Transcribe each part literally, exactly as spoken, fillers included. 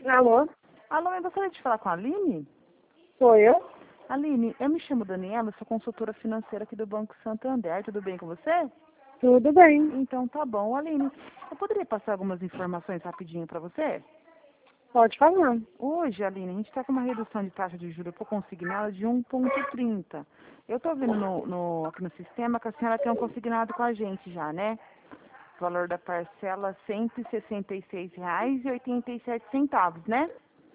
Alô? Alô, eu gostaria de falar com a Aline? Sou eu? Aline, eu me chamo Daniela, sou consultora financeira aqui do Banco Santander. Tudo bem com você? Tudo bem. Então tá bom. Aline, eu poderia passar algumas informações rapidinho para você? Pode falar. Hoje, Aline, a gente está com uma redução de taxa de juros por consignado de um vírgula trinta. Eu estou vendo no, no, aqui no sistema que a senhora tem um consignado com a gente já, né? O valor da parcela cento e sessenta e seis reais e oitenta e sete centavos, né?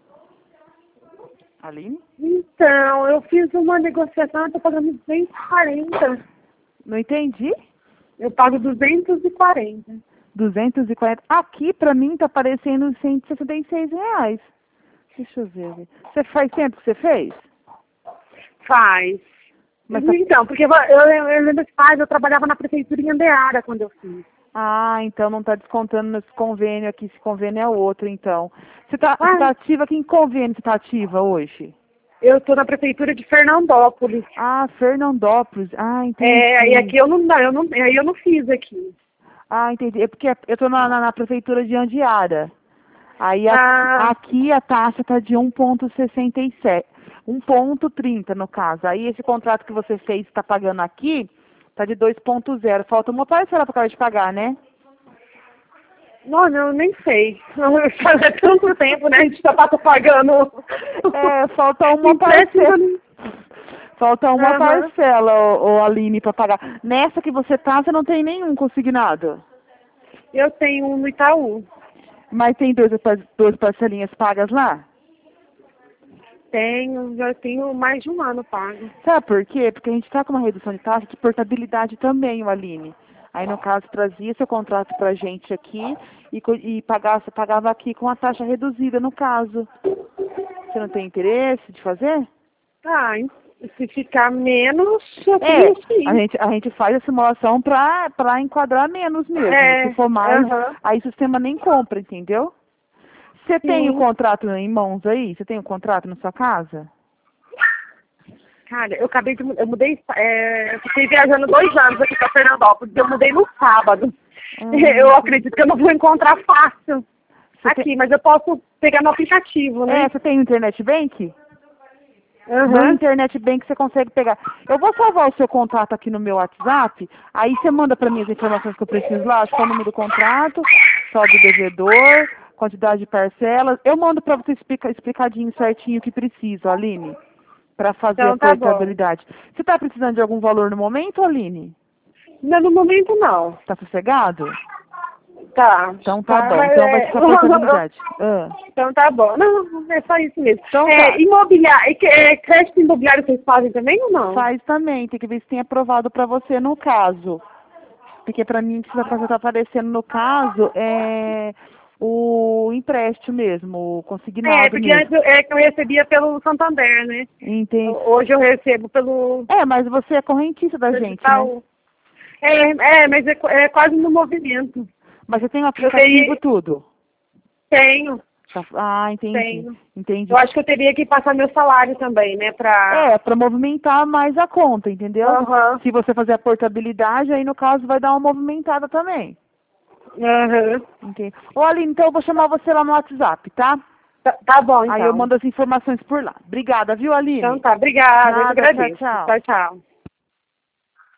Aline? Então, eu fiz uma negociação, eu tô pagando duzentos e quarenta. Não entendi? Eu pago duzentos e quarenta. duzentos e quarenta. Aqui, pra mim, tá aparecendo cento e sessenta e seis reais. Deixa eu ver. Você faz tempo que você fez? Faz. Mas tá- Então, porque eu, eu, eu lembro que faz, eu trabalhava na prefeitura em Andeara quando eu fiz. Ah, então não tá descontando nesse convênio aqui. Esse convênio é outro, então. Você tá, você Ah, tá ativa? Que em convênio você tá ativa hoje? eu tô na prefeitura de Fernandópolis. Ah, Fernandópolis. Ah, entendi. É, e aqui eu não, não, eu não, aí eu não fiz aqui. Ah, entendi. É porque eu tô na, na, na prefeitura de Andiara. Aí a- Ah, aqui a taxa tá de um vírgula sessenta e sete. um vírgula trinta no caso. Aí esse contrato que você fez, está pagando aqui, tá de dois vírgula zero. Falta uma parcela para acabar de pagar, né? não, eu nem sei. Faz tanto tempo, né? A gente já tá pagando. É, falta uma Empréstimo, parcela. né? Falta uma Aham. parcela, ô, ô, Aline, para pagar. Nessa que você tá, você não tem nenhum consignado. Eu tenho um no Itaú. Mas tem duas, duas parcelinhas pagas lá? Tenho, já tenho mais de um ano pago. Sabe por quê? Porque a gente está com uma redução de taxa de portabilidade também, o Aline. Aí, no caso, trazia seu contrato para a gente aqui e, co- e pagasse, pagava aqui com a taxa reduzida, no caso. Você não tem interesse de fazer? Ah, se ficar menos, eu É, queria sim. a gente, a gente faz a simulação para para enquadrar menos mesmo. É, Se for mais, aham, aí o sistema nem compra, entendeu? Você tem o sim. contrato em mãos aí? Você tem o contrato na sua casa? Cara, eu acabei de mudar, eu mudei, é, eu fiquei viajando dois anos aqui pra Fernandópolis, eu mudei no sábado. Ah, Eu acredito que eu não vou encontrar fácil Você aqui, tem, mas eu posso pegar no aplicativo, né? é, você tem o Internet Bank? No Aham. Internet Bank você consegue pegar. Eu vou salvar o seu contrato aqui no meu WhatsApp, aí você manda para mim as informações que eu preciso lá, acho que é o número do contrato, saldo do devedor, quantidade de parcelas. Eu mando para você explica, explicadinho certinho o que precisa, Aline, para fazer a Então tá bom. portabilidade. Você está precisando de algum valor no momento, Aline? Não, no momento não. Está sossegado? Tá. Então tá Tá, bom, mas então vai é... ser a portabilidade. Ah, Então tá bom. Não, é só isso mesmo. Então É, tá. imobiliário, é, crédito imobiliário vocês fazem também ou não? Faz também, tem que ver se tem aprovado para você no caso. Porque para mim, o que está aparecendo no caso é o empréstimo mesmo, o É, consignado porque antes mesmo. eu- é que eu recebia pelo Santander, né? Entende? Hoje eu recebo pelo É, mas você é correntista da gente, né? Itaú. É, é, mas é, qu- é quase no movimento. Mas você tem o Eu aplicativo teria, tudo. tenho, Tá- Ah, entendi. tenho. Entendi. Eu acho que eu teria que passar meu salário também, né? Pra. É, para movimentar mais a conta, entendeu? Aham. Se você fazer a portabilidade, aí no caso vai dar uma movimentada também. Aham. Entendi. Ô, Aline, então eu vou chamar você lá no WhatsApp, tá? Tá, tá bom, Aí eu então. mando as informações por lá. Obrigada, viu, Aline? Então tá, obrigada, eu que Nada, tchau, agradeço. tchau. Tchau, tchau.